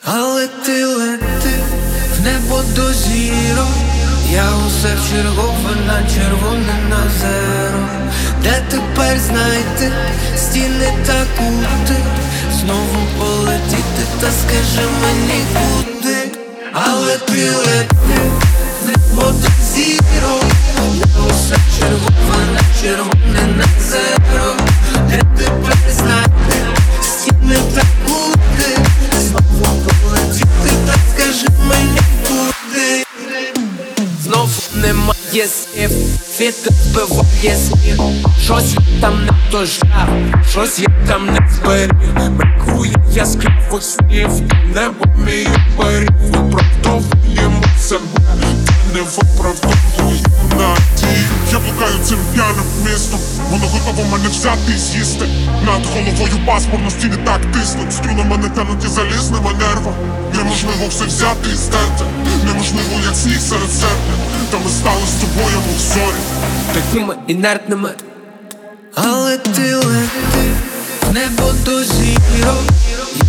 Але ти лети в небо до зірок. Я усе вчергове на червоне на зеро. Де тепер знайти стіни та кути, знову полетіти, та скажи мені куди. Але ти лети в небо до зірок. Я усе вчергове на червоне на зеро. Де тепер знайти стіни та кути, знову полетіти, та скажи мені куди. Знову немає слів, вітер збиває сніг. Щось я там не дожав, щось я там не зберіг. Бракує яскравих снів, небо мій оберіг. Виправдовуємо себе, не виправдовуємо надії. Я блукаю цим п'яним містом, воно готово мене взяти і з'їсти. Над головою пасмурно, стіни так тиснуть, струни мене тянуть і залізними нервами. Неможливо все взяти і стерти, неможливо як сніг серед серпня. Та ми стали з тобою, мов зорі, такими інертними. Але ти лети в небо до зірок.